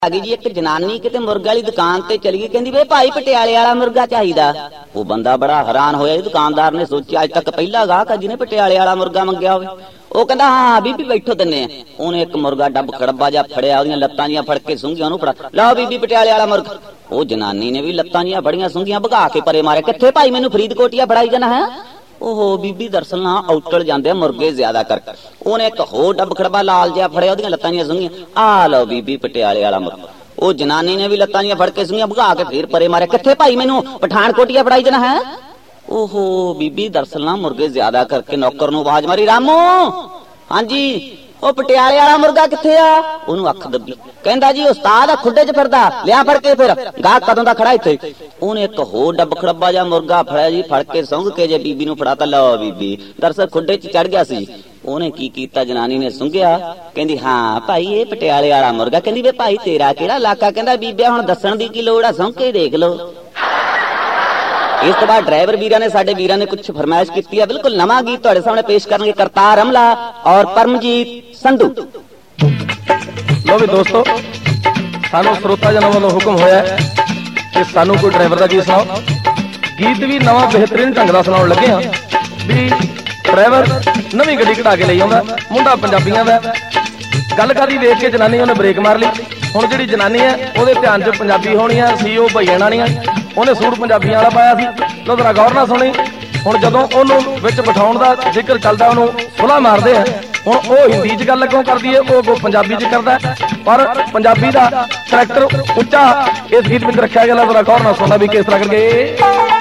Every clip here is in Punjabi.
आ गई जी। एक जनानी किते मुर्गे वाली दुकान ते चली गई, कहंदी वे भाई पटियाले वाला मुर्गा चाहिदा। वो बंदा बड़ा हैरान होया। दुकानदार ने सोचा अज तक पहला गाहक जिन्हें पटियाले वाला मुर्गा मंगया होवे। ਉਹ ਕਹਿੰਦਾ ਹਾਂ ਬੀਬੀ ਬੈਠੋ ਦਿੰਨੇ ਆ। ਉਹਨੇ ਇੱਕ ਮੁਰਗਾ ਡੱਬ ਖੜੱਬਾ ਜਿਹਾ ਫੜਿਆ, ਉਹਦੀਆਂ ਲੱਤਾਂ ਜੀਆਂ ਫੜ ਕੇ ਸੁੰਘੀਆਂ, ਉਹਨੂੰ ਫੜਾ ਲਓ ਬੀਬੀ ਪਟਿਆਲੇ ਵਾਲਾ ਮੁਰਗਾ। ਉਹ ਜਨਾਨੀ ਨੇ ਵੀ ਲੱਤਾਂ ਜੀਆਂ ਫੜੀਆਂ, ਸੁੰਘੀਆਂ, ਭਗਾ ਕੇ ਪਰੇ ਮਾਰੇ। ਕਿੱਥੇ ਭਾਈ ਮੈਨੂੰ ਫਰੀਦਕੋਟੀਆ ਫੜਾਈ ਜਾਣਾ ਹੈ। ਉਹ ਬੀਬੀ ਦਰਅਸਲ ਨਾ ਔਟਲ ਜਾਂਦੇ ਆ ਮੁਰਗੇ ਜ਼ਿਆਦਾ ਕਰਕੇ। ਉਹਨੇ ਇੱਕ ਹੋਰ ਡੱਬ ਖੜੱਬਾ ਲਾਲ ਜਿਹਾ ਫੜਿਆ, ਉਹਦੀਆਂ ਲੱਤਾਂ ਜੀਆਂ ਸੁੰਘੀਆਂ, ਆ ਲਓ ਬੀਬੀ ਪਟਿਆਲੇ ਵਾਲਾ ਮੁਰਗਾ। ਉਹ ਜਨਾਨੀ ਨੇ ਵੀ ਲੱਤਾਂ ਜੀਆਂ ਫੜ ਕੇ ਸੁੰਘੀਆਂ, ਭਗਾ ਕੇ ਫੇਰ ਪਰੇ ਮਾਰੇ। ਕਿੱਥੇ ਭਾਈ ਮੈਨੂੰ ਪਠਾਨਕੋਟੀਆ ਫੜਾਈ ਜਾਣਾ ਹੈ। ओहो बीबी दरअसल ना मुर्गे ज्यादा करके नौकर नूं आवाज मारी, रामू हां जी ਉਹ ਪਟਿਆਲੇ ਵਾਲਾ ਮੁਰਗਾ ਕਿੱਥੇ ਆ। ਉਹਨੂੰ ਅੱਖ ਦੱਬੀ, ਕਹਿੰਦਾ ਜੀ ਉਸਤਾਦ ਆ ਖੁੱਡੇ 'ਚ ਫਿਰਦਾ, ਲਿਆ ਫੜ ਕੇ। ਫਿਰ ਗਾਹ ਕਦੋਂ ਦਾ ਖੜਾ ਇੱਥੇ। ਉਹਨੇ ਇੱਕ ਹੋਰ ਡੱਬ ਖੜੱਬਾ ਜਿਹਾ ਮੁਰਗਾ ਫੜਿਆ ਜੀ, ਫੜ ਕੇ ਸੁੰਘ ਕੇ ਜੇ ਬੀਬੀ ਨੂੰ ਫੜਾਤਾ। ਲਓ ਬੀਬੀ ਦਰਅਸਲ ਖੁੱਡੇ 'ਚ ਚੜ ਗਿਆ ਸੀ। ਉਹਨੇ ਕੀ ਕੀਤਾ, ਜਨਾਨੀ ਨੇ ਸੁੰਘਿਆ, ਕਹਿੰਦੀ ਹਾਂ ਭਾਈ ਇਹ ਪਟਿਆਲੇ ਵਾਲਾ ਮੁਰਗਾ। ਕਹਿੰਦੀ ਵੇ ਭਾਈ ਤੇਰਾ ਕਿਹੜਾ ਇਲਾਕਾ। ਕਹਿੰਦਾ ਬੀਬਿਆ ਹੁਣ ਦੱਸਣ ਦੀ ਕੀ ਲੋੜ ਆ, ਸੁੰਘ ਕੇ ਦੇਖ ਲਓ। इस तो बाद ड्राइवर वीरा ने साडे वीरा ने कुछ फरमाइश की है। बिल्कुल नवा गीत तुहाडे सामने पेश करनगे करतार अमला और परमजीत संधू। लो भी दोस्तों, सानू श्रोता जन वालों हुक्म होया कि सानू कोई ड्राइवर का गीत सुनाओ। गीत भी नवा बेहतरीन ढंग का सुनाउण लगे हाँ भी। ड्राइवर नवी गड्डी कढ़ा के लई आउंदा, मुंडा पंजाबियां दा। गल करदी देख के जनानी उन्हें ब्रेक मार ली। हुण जिहड़ी जनानी है ਉਹਦੇ ध्यान च पंजाबी होनी है, सी ਉਹ भईयां नहीं है। ਉਹਨੇ ਸੂਟ ਪੰਜਾਬੀਆਂ ਵਾਲਾ ਪਾਇਆ ਸੀ। ਲੋ ਜ਼ਰਾ ਗੌਰ ਨਾਲ ਸੁਣੀ। ਹੁਣ ਜਦੋਂ ਉਹਨੂੰ ਵਿੱਚ ਬਿਠਾਉਣ ਦਾ ਜ਼ਿਕਰ ਚੱਲਦਾ, ਉਹਨੂੰ ਸੁਲਾ ਮਾਰਦੇ ਆ। ਹੁਣ ਉਹ ਹਿੰਦੀ 'ਚ ਗੱਲ ਕਿਉਂ ਕਰਦੀ ਹੈ, ਉਹ ਅੱਗੋਂ ਪੰਜਾਬੀ 'ਚ ਕਰਦਾ। ਪਰ ਪੰਜਾਬੀ ਦਾ ਕਰੈਕਟਰ ਉੱਚਾ ਇਸ ਗੀਤ ਵਿੱਚ ਰੱਖਿਆ ਗਿਆ। ਜ਼ਰਾ ਗੌਰ ਨਾਲ ਸੁਣਨਾ ਵੀ ਕਿਸ ਤਰ੍ਹਾਂ ਕਰਕੇ।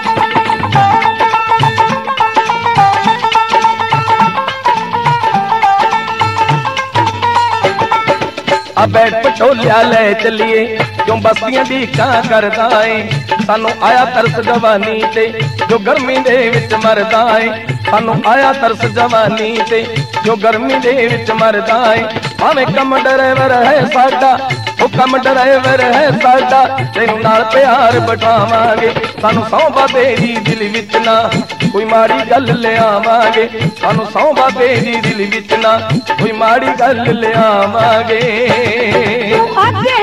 आ बैठ पटोलिया ले चलिए क्यों बस्तियां ढीकां करदा है। सानू आया तरस जवानी ते जो गर्मी दे विच मरदा है। सानू आया तरस जवानी ते जो गर्मी दे विच मरदा है। भावें कम ड्राइवर है साडा, ओ कम ड्राइवर है साडा, तेनू नाल प्यार बठावांगे। सानू सौंबा तेरी दिल विच ना कोई माड़ी गल ले आवांगे। सानू सौंबा तेरी दिल विच ना कोई माड़ी गल ले आवांगे। आगे